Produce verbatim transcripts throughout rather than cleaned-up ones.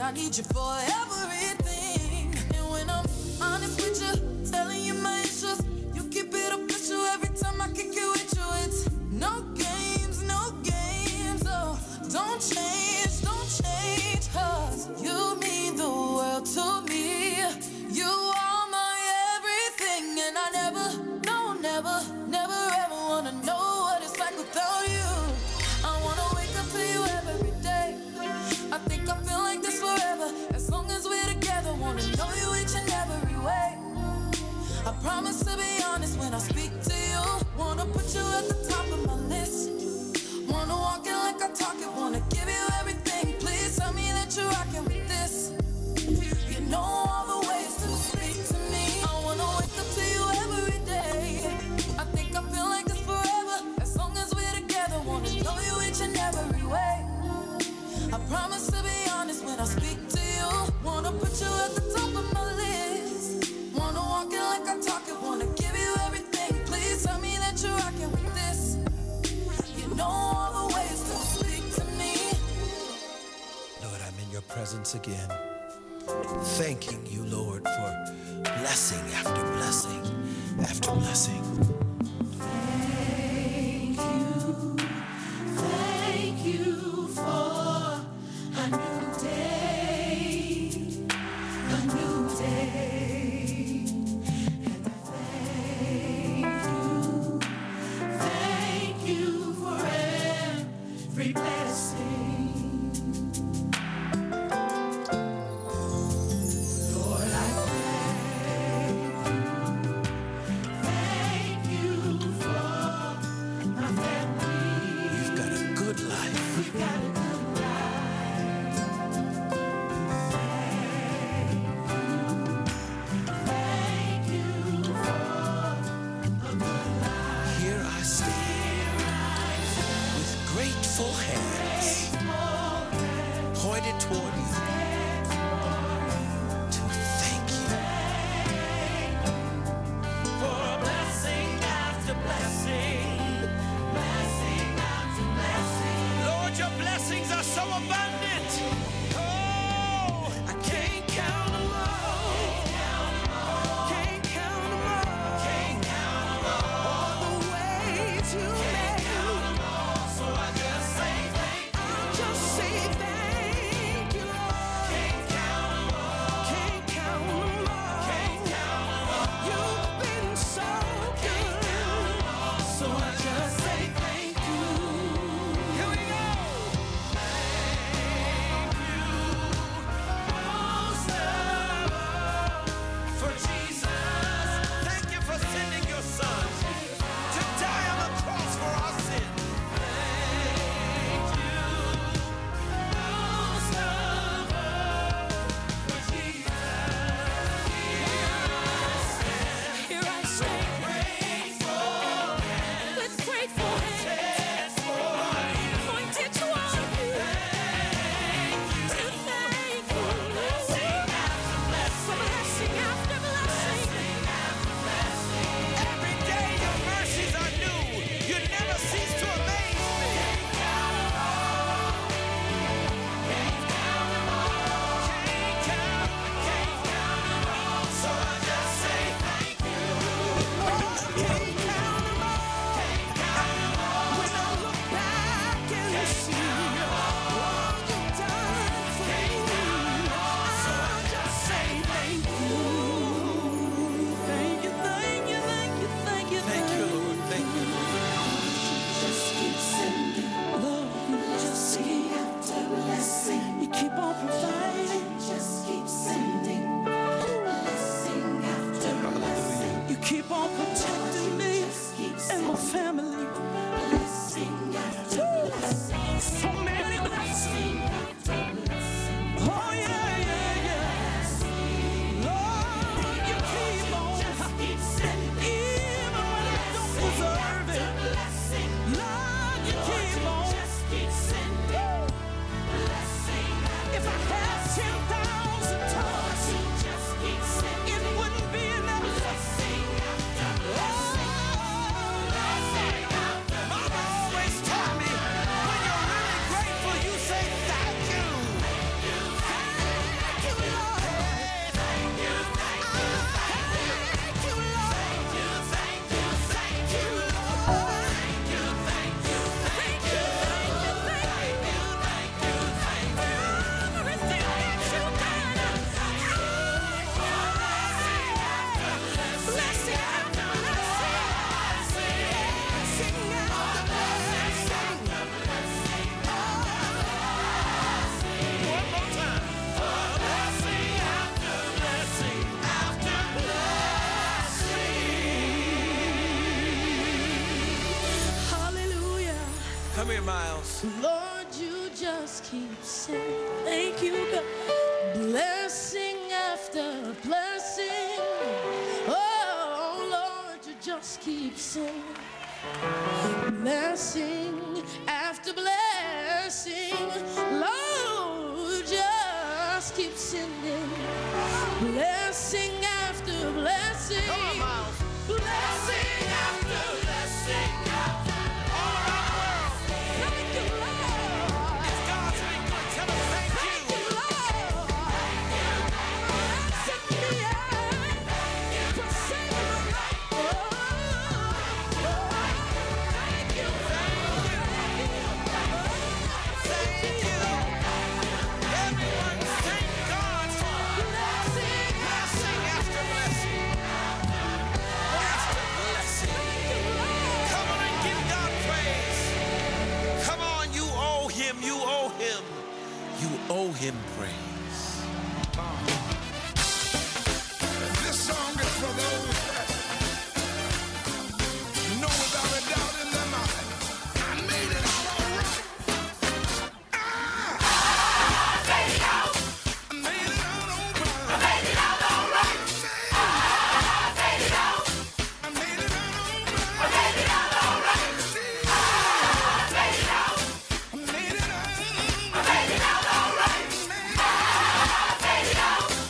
I need you for everything. And when I'm honest with you, telling you my issues, you keep it official every time I kick it with you. It's no games, no games, oh, don't change, don't change, cause you mean the world to me. You are my everything, and I never, no, never, never ever wanna know what it's like without you. I wanna wake up to you every day. I think I feel like this forever, as long as we're together. Wanna know you each and every way. I promise to be honest when I speak to you. Wanna put you at the top of my list. Wanna walk it like I talk it. Wanna give you everything. Please tell me that you're rocking with this. You know all the ways to speak to me. I wanna wake up to you every day. I think I feel like this forever, as long as we're together. Wanna know you each and every way. I promise to be honest when I speak to you. Wanna put you at the top of my list. Wanna walk it like I talk it. Wanna give you everything. Please tell me that you're rocking with this. You know all the ways to speak to me. Lord, I'm in your presence again, thanking you, Lord, for blessing after blessing after blessing. Thank you, thank you for a new day, a new day. And I thank you, thank you for every blessing. Lord, I thank you, thank you for my family. We've got a good life. We've got a good life. Thank you, thank you for a good life. Here I stand with grateful hands pointed toward you to thank you For blessing after blessing, blessing after blessing. Lord, your blessings are so abundant. Oh, I can't count them all. Can't count them all. Can't count them all. All the ways you made. Can't count them all. So I just say thank you. I just say thank you, Lord. Miles. Lord, you just keep saying, thank you, God. Blessing after blessing. Oh, Lord, you just keep saying, blessing after blessing. Lord, just keep sending blessing after blessing. Come on, Miles. Blessing after blessing. All around the world. Thank you, Lord. If God's been good, tell him thank Thank you. you, Lord. Blessing me, yeah, for saving my life. Oh, oh, thank you, Thank you. Everyone thank God for blessing. blessing after blessing after blessing. Come on and give God praise. Come on, you owe him, you owe him. You owe him praise. This song is for those that know without a doubt in their mind, I made it out all right. Ah! I made it out. I made it out all right. I made it out all right. I made it out. I made it out all right. I made it out all right. I made it out. I made it out. I made it out all right. I made it out.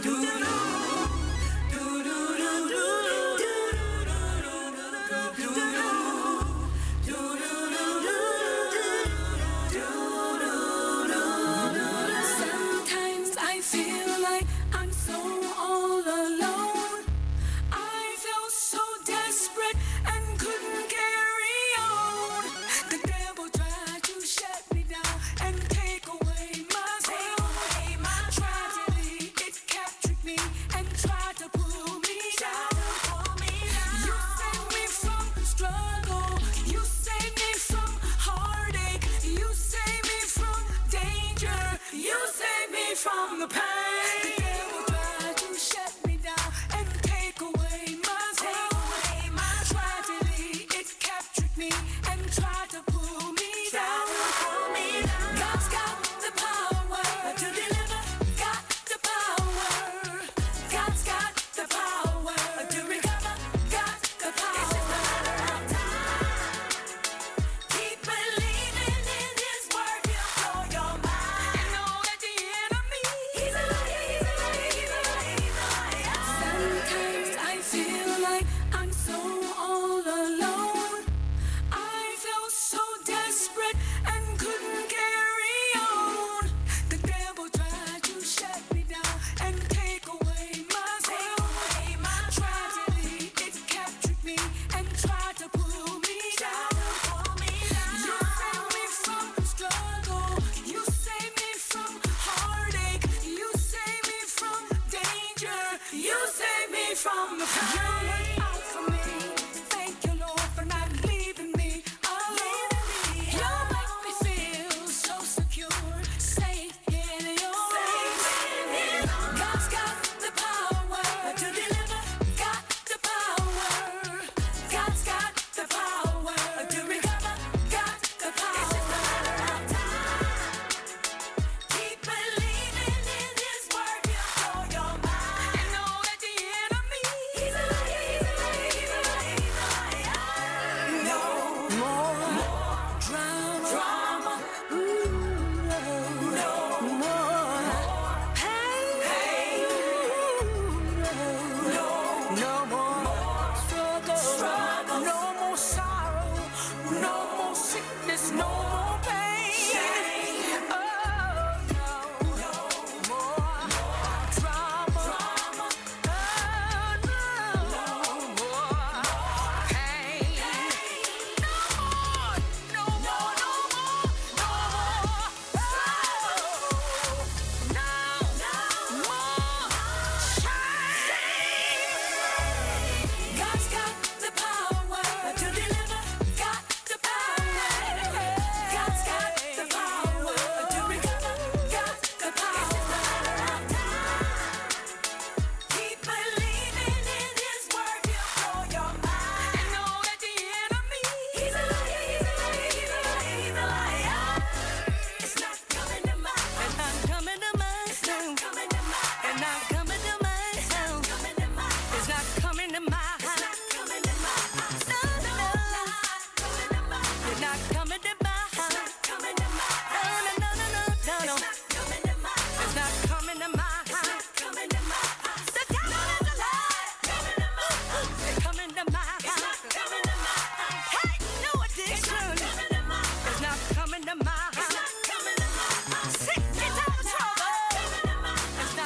Sometimes I feel like I'm so all alone. I felt so desperate and couldn't carry on. The devil tried to shut me down and take away my soul. Tragedy, it captured me and tried to pull me down. You saved me from struggle. You saved me from heartache. You saved me from danger. You saved me from the pain. The devil tried to shut me down and take away my soul. Tragedy, it captured me and tried to pull me down. God's got the power to deliver. Got the power. God's got the power to recover. Got the power. It's just a matter of time. Keep believing in His word. He'll blow your mind. And know that the enemy, he's a liar, he's a liar, he's a liar, he's a liar. Sometimes I feel like I'm so all alone. I felt so desperate and couldn't carry on. The devil tried to shut me down and take away my soul. Tragedy, it captured me and tried to pull me down. You saved me from struggle. You saved me from heartache. You saved me from danger. You saved me from the pain. You look out for me. Thank you, Lord, for not leaving me alone. You make me feel so secure. Safe in your arms. God's